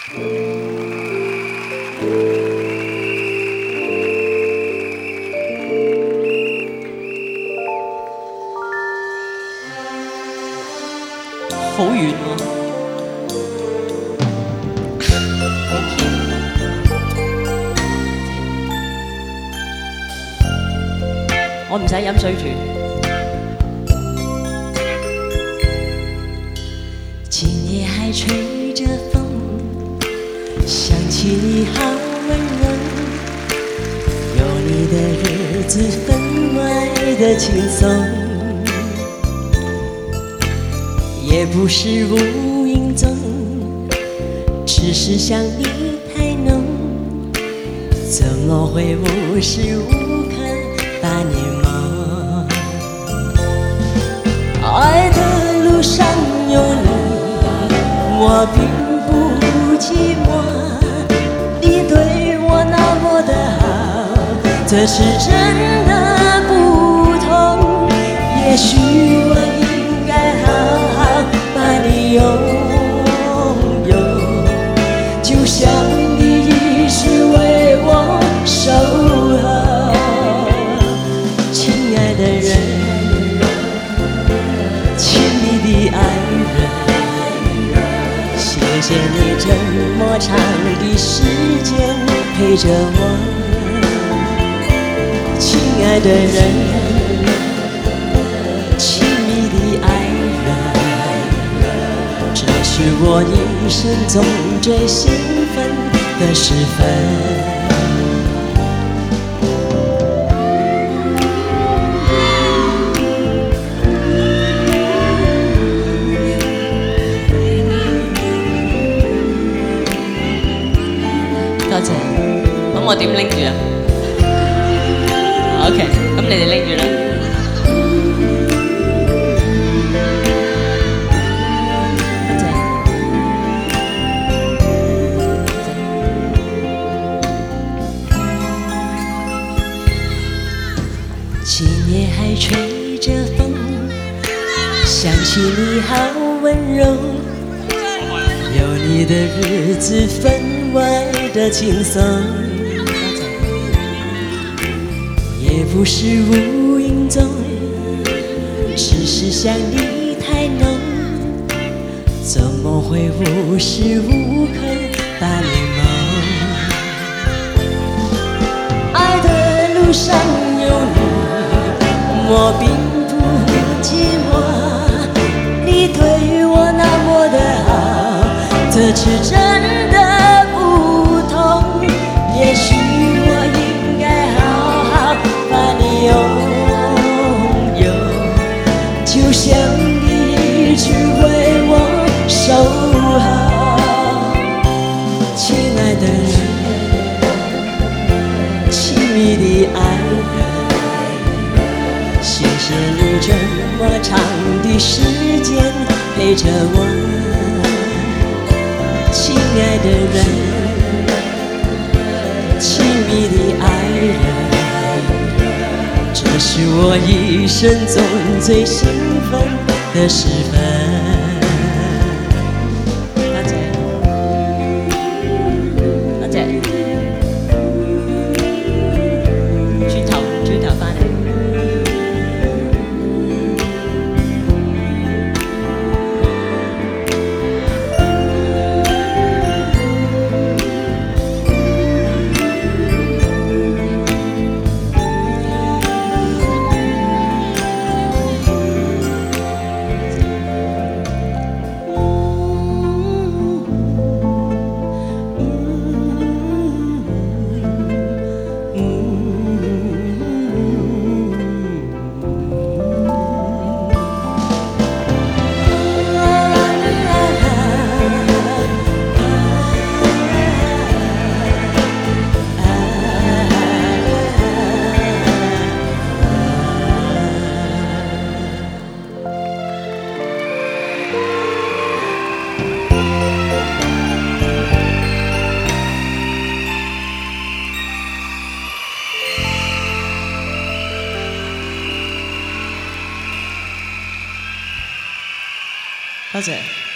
好遠喎！我唔使飲水住。 今夜还吹着风，想起你好温柔，有你的日子分外的轻松，也不是无影踪，只是想你太浓，怎么会无时无刻把你梦？爱的路上有你，我并不寂寞，你对我那么的好，这是真的不同。也许我应该好好把你拥有，就像你一直为我守候。亲爱的人，亲密的爱人，谢谢你这么长的时间陪着我。亲爱的人，亲密的爱人，这是我一生中最兴奋的时分。 多謝。咁我點拎住啊 ？OK， 咁你哋拎住啦。多謝。 今夜还吹着风，想起你好温柔，有你的日子分外的轻松，也不是无影踪，只是想你太浓，怎么会无时无刻把你梦？爱的路上有你，我并不寂寞，你对我那么的好，这是真的不同。也许我应该好好把你拥有，就像你一直为我守候。亲爱的人，亲密的爱人，谢谢你这么长的时间陪着我。亲爱的人，亲密的爱人，这是我一生中最兴奋的时分。多謝，多謝。轉頭返嚟。多謝。